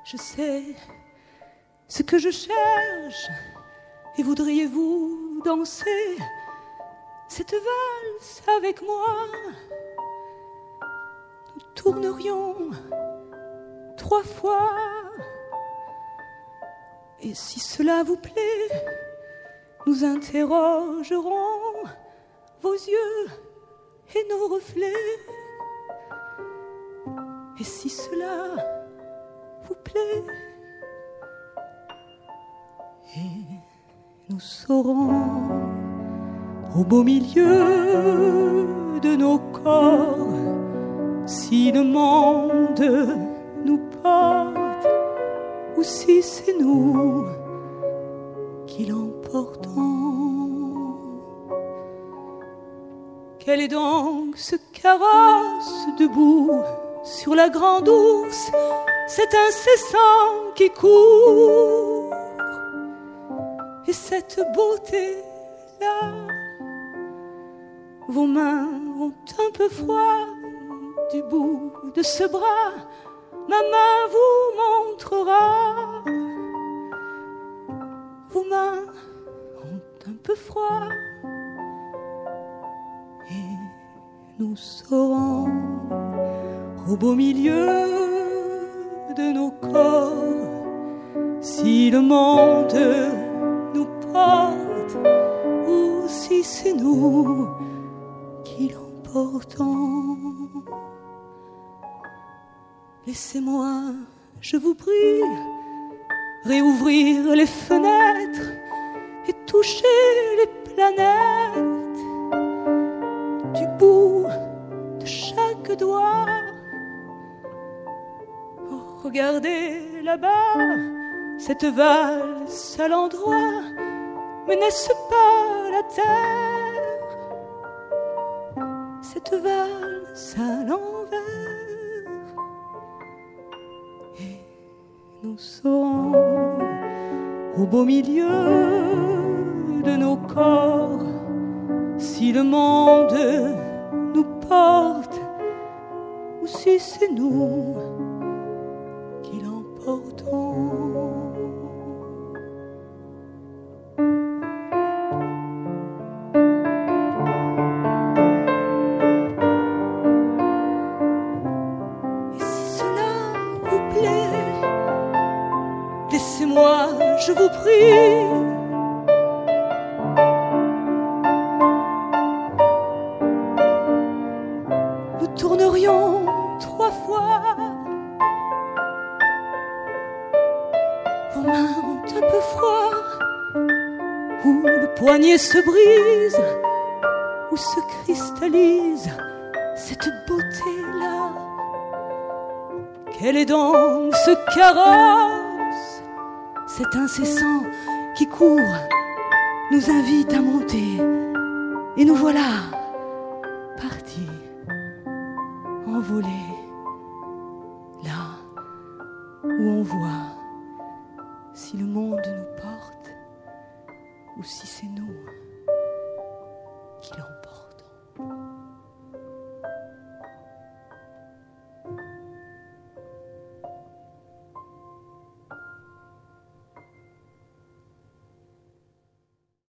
Je sais ce que je cherche, et voudriez-vous danser cette valse avec moi? Nous tournerions 3 fois, et si cela vous plaît, nous interrogerons vos yeux et nos reflets. Et si cela vous plaît, et nous saurons au beau milieu de nos corps si le monde nous porte ou si c'est nous qui l'emportons. Quel est donc ce carrosse debout sur la grande ours, cet incessant qui court? Et cette beauté-là, vos mains ont un peu froid du bout de ce bras, ma main vous montrera. Vos mains ont un peu froid, et nous saurons au beau milieu de nos corps si le monde nous porte ou si c'est nous qui l'emportons. Laissez-moi, je vous prie, réouvrir les fenêtres et toucher les planètes du bout de chaque doigt. Oh, regardez là-bas cette valse à l'endroit, mais n'est-ce pas la terre? Cette valse à l'envers. Et nous saurons au beau milieu de nos corps si le monde nous porte ou si c'est nous qui l'emportons. Laissez-moi, je vous prie, nous tournerions 3 fois. Vos mains ont un peu froid, où le poignet se brise, où se cristallise cette beauté-là. Quel est donc ce carrosse, cet incessant qui court, nous invite à monter, et nous voilà partis, envolés, là où on voit si le monde nous porte ou si c'est nous qui l'emportons.